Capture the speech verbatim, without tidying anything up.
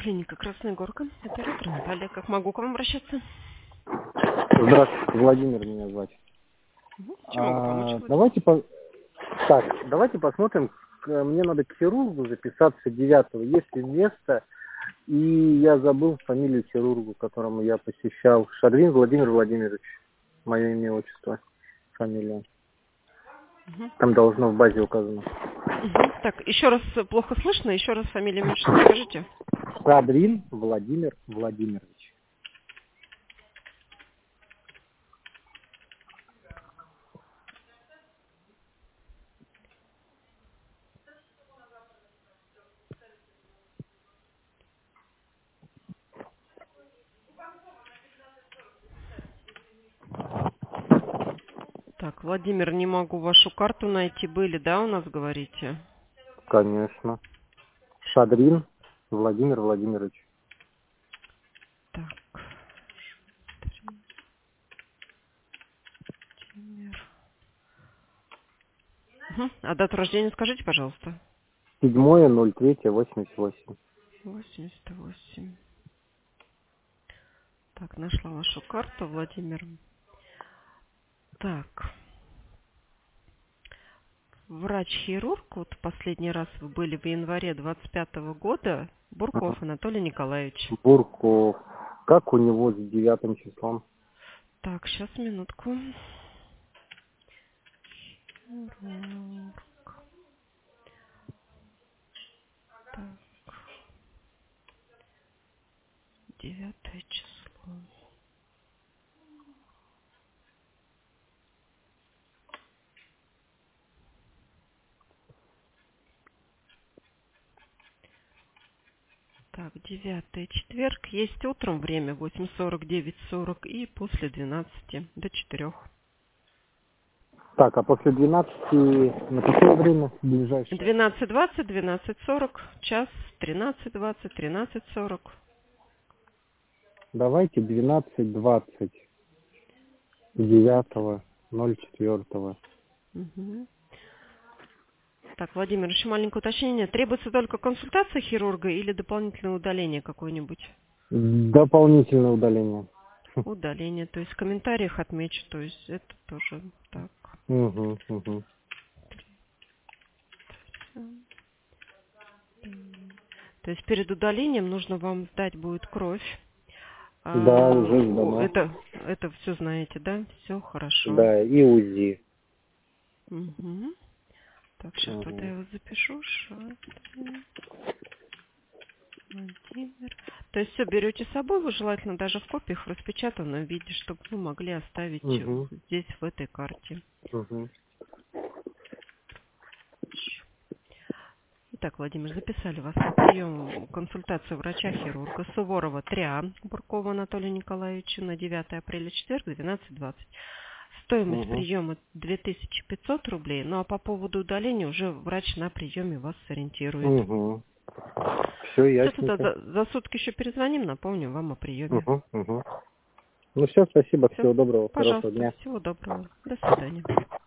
Клиника Красная Горка. Это Ретро Наталья. Как могу к вам обращаться? Здравствуйте, Владимир меня звать. Угу. Чем могу помочь? А, давайте по... Так, давайте посмотрим. К- Мне надо к хирургу записаться девятого. Есть ли место? И я забыл фамилию хирургу, которому я посещал. Шадрин Владимир Владимирович. Мое имя, отчество, фамилия. Угу. Там должно в базе указано. Угу. Так, еще раз плохо слышно. Еще раз фамилию меньше скажите. Шадрин Владимир Владимирович. Так, Владимир, не могу вашу карту найти. Были, да, у нас, говорите? Конечно. Шадрин Владимир Владимирович. Так. Владимир. Угу. А дату рождения скажите, пожалуйста. Седьмое ноль третье восемьдесят восемь. восемьдесят восемь. Так, нашла вашу карту, Владимир. Так. Врач-хирург, вот последний раз вы были в январе двадцать пятого года, Ага. Бурков Анатолий Николаевич. Бурков. Как у него с девятым числом? Так, сейчас, минутку. Хирург. Так, девятое число. Так, девятое четверг. Есть утром время восемь сорок, девять сорок и после двенадцати до четырёх. Так, а после двенадцати на какое время ближайшее? двенадцать двадцать, двенадцать сорок, час, тринадцать двадцать, тринадцать сорок. Давайте двенадцать двадцать девятого ноль четвёртого. Угу. Так, Владимир, еще маленькое уточнение. Требуется только консультация хирурга или дополнительное удаление какое-нибудь? Дополнительное удаление. Удаление. То есть в комментариях отмечу. То есть это тоже так. Угу, угу. То есть перед удалением нужно вам сдать будет кровь. Да, А, уже о, сдано. это, это все знаете, да? Все хорошо. Да, и УЗИ. Угу. Так, сейчас Угу. тогда я его запишу. Шадрин Владимир. То есть все берете с собой, вы желательно даже в копиях в распечатанном виде, чтобы вы могли оставить Угу. здесь, в этой карте. Угу. Итак, Владимир, записали вас на прием консультацию врача-хирурга Суворова три А Буркова Анатолия Николаевича на девятое апреля, четверг, двенадцать двадцать. Стоимость Угу. приема две тысячи пятьсот рублей, ну а по поводу удаления уже врач на приеме вас сориентирует. Угу. Все Все, туда ясненько. за, за сутки еще перезвоним, напомню вам о приеме. Угу, угу. Ну все, спасибо, Все, всего доброго, хорошего пожалуйста, дня. всего доброго. До свидания.